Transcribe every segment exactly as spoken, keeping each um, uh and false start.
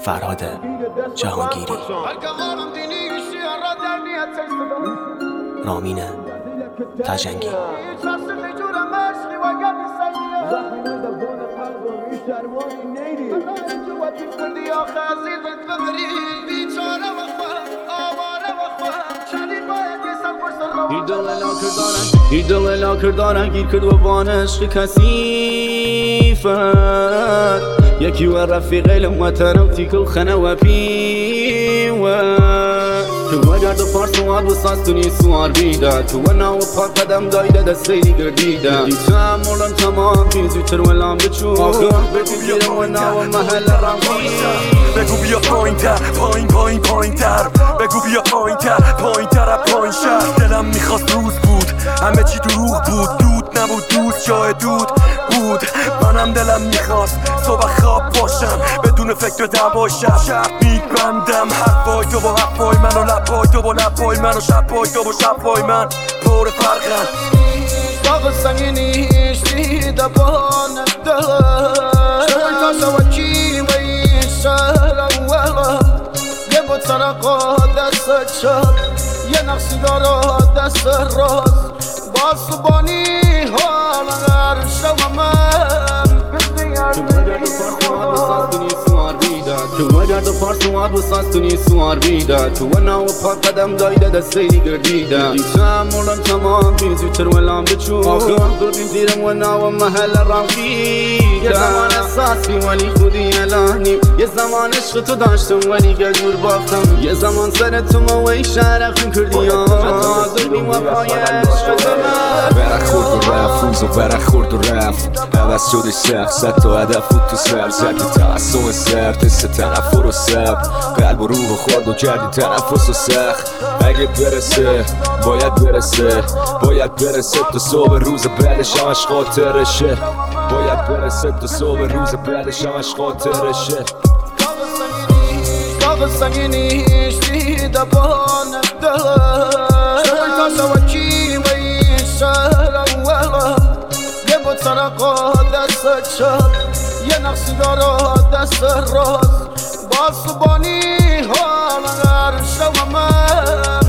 فرهاد جهانگیری، رامین تجنگی. ایدو الا کردارن گیر کرد و وان عشق کثیفت یکی و رفیق لموتن و تیکل خنه و پیوت تو اگر دو پار سواد و ساستونی سوار بیده تو و ناو پار قدم دایده دستیدی گردیده دیتم مولن تمام بیزی تر ولام بچو آخر بگو بیرم و ناو محل رمزی بگو بیا پایین تر پایین پایین پایین تر بگو بیا پایین تر پایین تر پایین شهر دلم میخواست روز بود همه چی دروغ بود دود نبود دوست جای دود بود منم دلم میخواست صبح خواب باشم بدون فکر نباشم شب میبندم حرفای تو با حرفای من و لبای تو با لبای من و شبای تو با شبای من پر فرقن داغ سنگینیش دیده بانه دلم شوی تا سوکی و این شهر اولا یه بود سرقا دست چپ یه نقصی دارا دست راست با صبانی حال غر شوم من تو اگر دو پار سواد و ساستونی سوار بیده تو و ناو پا قدم دایده دستیدی گردیده دیتم مولن تمام بیزی تر ولام بچو آخر بردیم زیرم و ناو محل رمزیده یه زمان احساسی ولی خودی الانیم یه زمان عشق تو داشتم ولی گجور باختم یه زمان سر تو موی شرخون کردی حتی دلبیم و پای عشق زمان برق خورد و رفت روز و برق خورد و رفت عوض شدش سخت صد تا هدف بود تو سر زد تعصب سر تست تنفر و سب قلب و روح و خورد و کردی تنفس و سخت اگه برسه باید برسه باید برسه تا صبح روز بعدش همش خاطرشه باید برسه تا صبح روز بعدش همش خاطرشه داغ سنگینیش دیده بانه دلم شوی تا سوکی و این شهر اولا یه بود سرقا دست چپ یه نقصی دارا دست راست با صبانی حال غر شوم من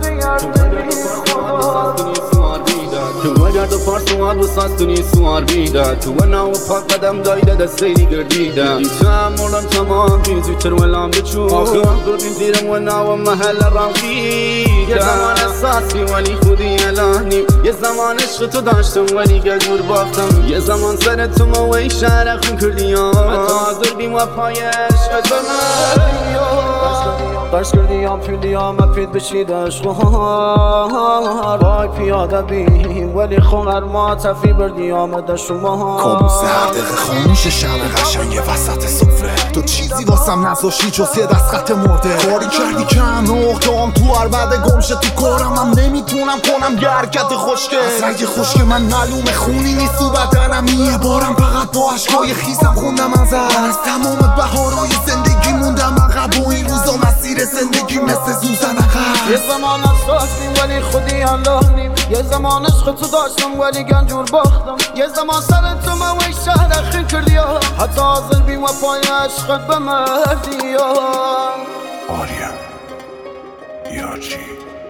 تو اگر دو پار سواد و ساستونی سوار بیده تو و ناو پا قدم دایده دستیدی گردیده دیتم مولن تمام بیزی تر ولام بچو آخر بردیم زیرم و ناو محل رمزیده یه زمان احساسی ولی خودی الانیم یه زمان عشق تو داشتم ولی گجور باختم یه زمان سر تو موی شرخون کردی حتی دلبیم و پای عشق زمان قرص کردیم پیدیم اپید بشید عشقها وای پیاده بیم ولی خونر ما تفی بردی آمده شما کابوس هر دقیقه خاموش شمه قشنگ وسط سفره تو چیزی واسم نذاشتی جز یه دست خط مرده کاری کردی کم نقطام تو عربده گمشه تو کارم هم نمیتونم کنم یه حرکت خوشگه از رنگ خشک من معلومه خونی نیست تو بدنم یه بارم فقط با عشقای خیسم خوندم از از تمام بهارای زندگی موندم عقب و این روزا مسیر زندگی مثل زوزن عقب یه زمان اساسیم ولی خودی الانیم یه زمان عشق تو داشتم ولی گنجور باختم یه زمان سر تو موی شهر اخیر کردی حتی حاضر بیم و پای عشقت بمردی آریم یارچی